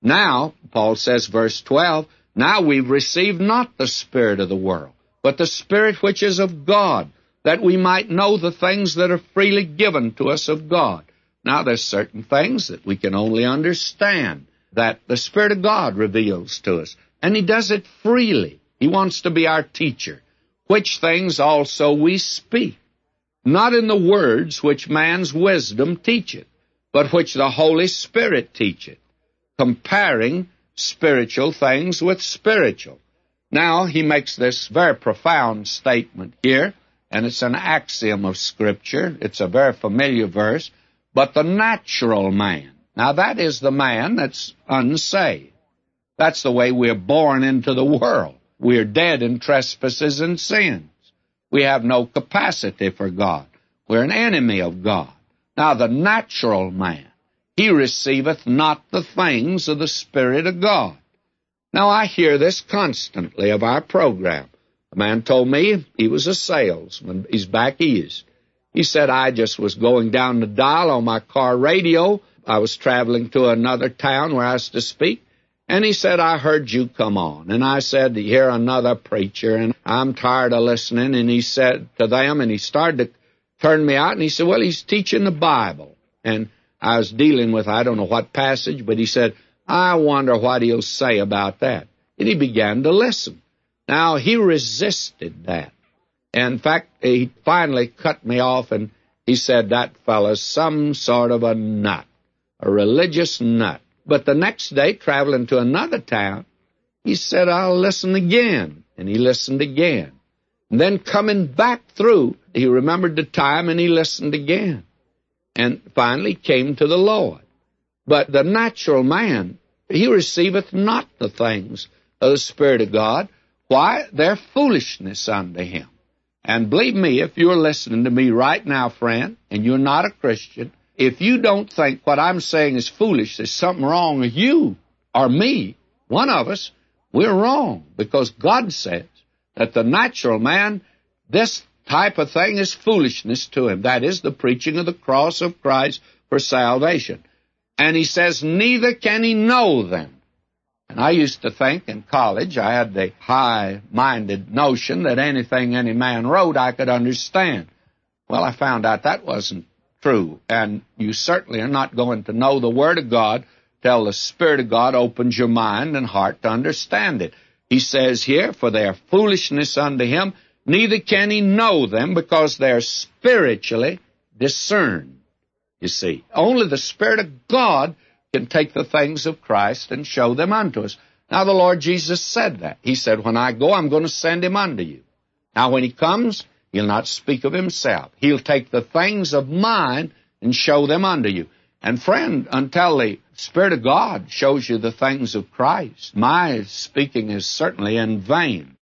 Now, Paul says, verse 12, now we've received not the spirit of the world, but the Spirit which is of God, that we might know the things that are freely given to us of God. Now, there's certain things that we can only understand, that the Spirit of God reveals to us, and He does it freely. He wants to be our teacher, which things also we speak, not in the words which man's wisdom teacheth, but which the Holy Spirit teacheth, comparing spiritual things with spiritual. Now, he makes this very profound statement here, and it's an axiom of Scripture. It's a very familiar verse. But the natural man, now that is the man that's unsaved. That's the way we're born into the world. We're dead in trespasses and sins. We have no capacity for God. We're an enemy of God. Now, the natural man, he receiveth not the things of the Spirit of God. Now, I hear this constantly of our program. A man told me he was a salesman. He's back east. He said, I just was going down the dial on my car radio. I was traveling to another town where I was to speak. And he said, I heard you come on. And I said, you're another preacher, and I'm tired of listening. And he said to them, and he started to turn me out, and he said, well, he's teaching the Bible. And I was dealing with, I don't know what passage, but he said, I wonder what he'll say about that. And he began to listen. Now, he resisted that. In fact, he finally cut me off, and he said, that fellow's some sort of a nut, a religious nut. But the next day, traveling to another town, he said, I'll listen again. And he listened again. And then coming back through, he remembered the time, and he listened again. And finally came to the Lord. But the natural man, he receiveth not the things of the Spirit of God. Why? They're foolishness unto him. And believe me, if you're listening to me right now, friend, and you're not a Christian, if you don't think what I'm saying is foolish, there's something wrong with you or me, one of us, we're wrong. Because God says that the natural man, this type of thing is foolishness to him. That is the preaching of the cross of Christ for salvation. And he says, neither can he know them. And I used to think in college, I had the high-minded notion that anything any man wrote I could understand. Well, I found out that wasn't true. And you certainly are not going to know the Word of God till the Spirit of God opens your mind and heart to understand it. He says here, for they are foolishness unto him, neither can he know them, because they're spiritually discerned. You see, only the Spirit of God can take the things of Christ and show them unto us. Now, the Lord Jesus said that. He said, when I go, I'm going to send him unto you. Now, when he comes, he'll not speak of himself. He'll take the things of mine and show them unto you. And friend, until the Spirit of God shows you the things of Christ, my speaking is certainly in vain.